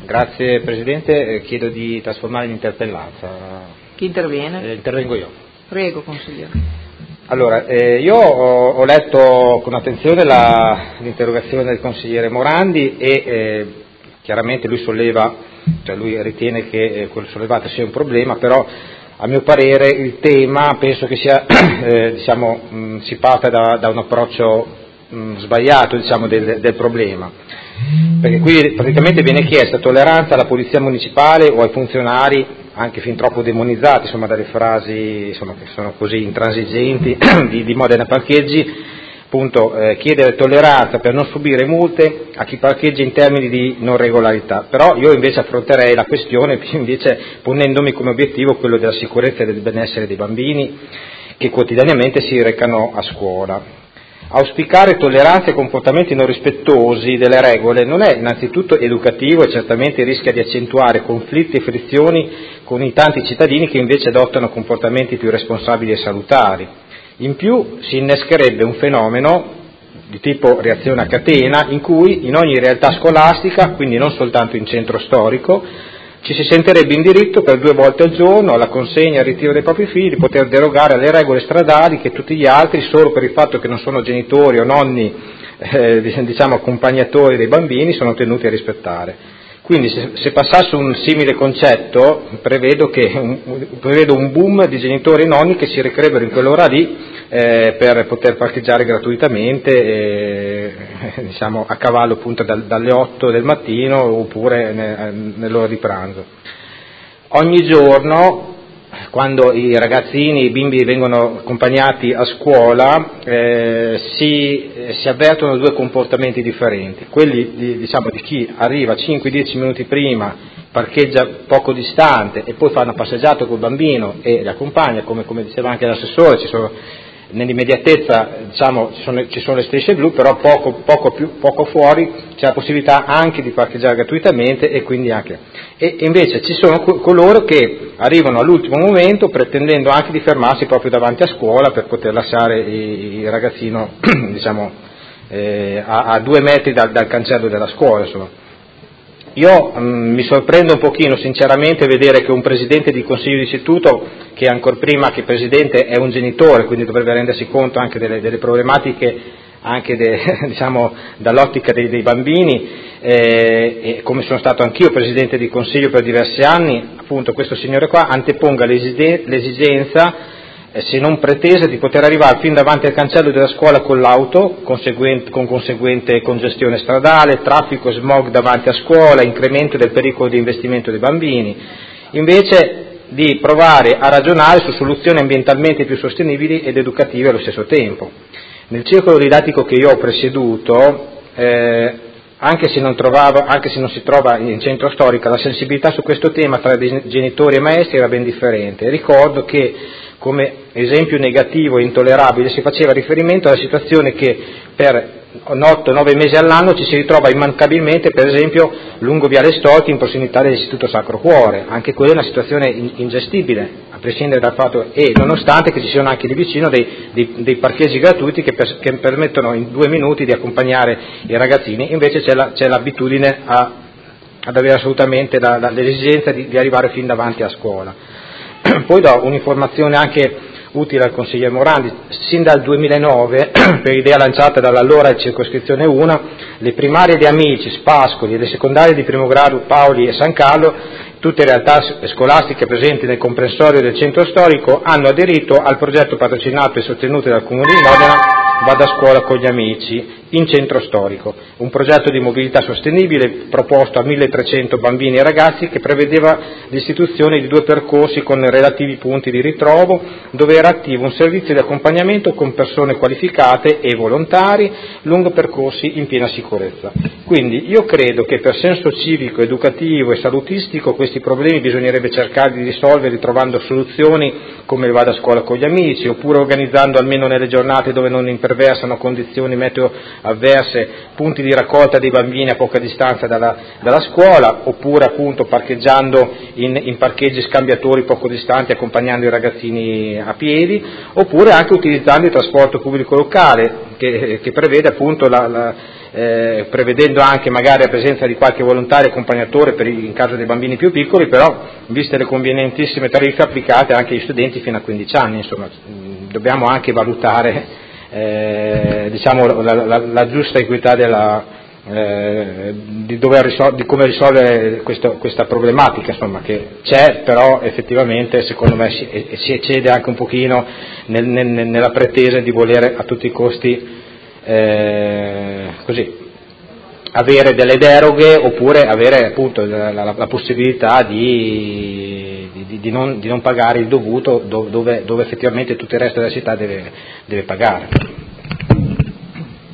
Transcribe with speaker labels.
Speaker 1: Grazie Presidente, chiedo di trasformare l'interpellanza.
Speaker 2: Chi interviene?
Speaker 1: Intervengo io.
Speaker 2: Prego, consigliere.
Speaker 1: Allora, io ho letto con attenzione l'interrogazione del consigliere Morandi e chiaramente lui ritiene che quello sollevato sia un problema, però a mio parere il tema penso che sia, si parta da un approccio sbagliato del problema, perché qui praticamente viene chiesta tolleranza alla polizia municipale o ai funzionari, anche fin troppo demonizzati, dalle frasi che sono così intransigenti di Modena Parcheggi, appunto chiedere tolleranza per non subire multe a chi parcheggia in termini di non regolarità. Però io invece affronterei la questione invece ponendomi come obiettivo quello della sicurezza e del benessere dei bambini che quotidianamente si recano a scuola. Auspicare tolleranza e comportamenti non rispettosi delle regole non è innanzitutto educativo e certamente rischia di accentuare conflitti e frizioni con i tanti cittadini che invece adottano comportamenti più responsabili e salutari. In più si innescherebbe un fenomeno di tipo reazione a catena in cui in ogni realtà scolastica, quindi non soltanto in centro storico, ci si sentirebbe in diritto per 2 volte al giorno alla consegna e al ritiro dei propri figli di poter derogare alle regole stradali che tutti gli altri, solo per il fatto che non sono genitori o nonni accompagnatori dei bambini, sono tenuti a rispettare. Quindi se passasse un simile concetto prevedo un boom di genitori e nonni che si recherebbero in quell'ora lì per poter parcheggiare gratuitamente a cavallo appunto dalle 8 del mattino oppure nell'ora di pranzo. Ogni giorno quando i ragazzini, i bimbi vengono accompagnati a scuola si avvertono 2 comportamenti differenti, quelli di chi arriva 5-10 minuti prima, parcheggia poco distante e poi fa una passeggiata col bambino e li accompagna, come diceva anche l'assessore, nell'immediatezza ci sono le strisce blu, però poco fuori c'è la possibilità anche di parcheggiare gratuitamente e quindi e invece ci sono coloro che arrivano all'ultimo momento pretendendo anche di fermarsi proprio davanti a scuola per poter lasciare il ragazzino a 2 metri dal cancello della scuola. Io mi sorprendo un pochino sinceramente vedere che un presidente di consiglio di istituto, che ancor prima che presidente è un genitore, quindi dovrebbe rendersi conto anche delle problematiche anche dall'ottica dei bambini, e come sono stato anch'io presidente di consiglio per diversi anni, appunto questo signore qua anteponga l'esigenza se non pretesa di poter arrivare fin davanti al cancello della scuola con l'auto, con conseguente congestione stradale, traffico e smog davanti a scuola, incremento del pericolo di investimento dei bambini, invece di provare a ragionare su soluzioni ambientalmente più sostenibili ed educative allo stesso tempo. Nel circolo didattico che io ho presieduto, anche se non si trova in centro storico, la sensibilità su questo tema tra genitori e maestri era ben differente. Ricordo che come esempio negativo e intollerabile si faceva riferimento alla situazione che per 8-9 mesi all'anno ci si ritrova immancabilmente, per esempio, lungo Viale Storti in prossimità dell'Istituto Sacro Cuore. Anche quella è una situazione ingestibile, a prescindere dal fatto, e nonostante che ci siano anche lì vicino dei parcheggi gratuiti che permettono in 2 minuti di accompagnare i ragazzini, invece c'è l'abitudine ad avere assolutamente l'esigenza di arrivare fin davanti a scuola. Poi do un'informazione anche utile al consigliere Morandi. Sin dal 2009, per idea lanciata dall'allora circoscrizione 1, le primarie di Amici, Spascoli e le secondarie di primo grado Paoli e San Carlo, tutte realtà scolastiche presenti nel comprensorio del centro storico, hanno aderito al progetto patrocinato e sostenuto dal Comune di Modena Vada a scuola con gli amici in centro storico, un progetto di mobilità sostenibile proposto a 1300 bambini e ragazzi che prevedeva l'istituzione di 2 percorsi con relativi punti di ritrovo dove era attivo un servizio di accompagnamento con persone qualificate e volontari lungo percorsi in piena sicurezza. Quindi io credo che per senso civico, educativo e salutistico questi problemi bisognerebbe cercare di risolverli trovando soluzioni come il Vada a scuola con gli amici, oppure organizzando almeno nelle giornate dove non imperversano condizioni meteo avverse, punti di raccolta dei bambini a poca distanza dalla scuola, oppure appunto parcheggiando in parcheggi scambiatori poco distanti accompagnando i ragazzini a piedi, oppure anche utilizzando il trasporto pubblico locale che prevede appunto prevedendo anche magari la presenza di qualche volontario accompagnatore in caso dei bambini più piccoli, però viste le convenientissime tariffe applicate anche agli studenti fino a 15 anni, insomma, dobbiamo anche valutare diciamo, la giusta equità di come risolvere questa problematica, insomma, che c'è, però effettivamente secondo me si eccede anche un pochino nella pretesa di volere a tutti i costi così avere delle deroghe, oppure avere appunto la possibilità di non pagare il dovuto dove effettivamente tutto il resto della città deve pagare.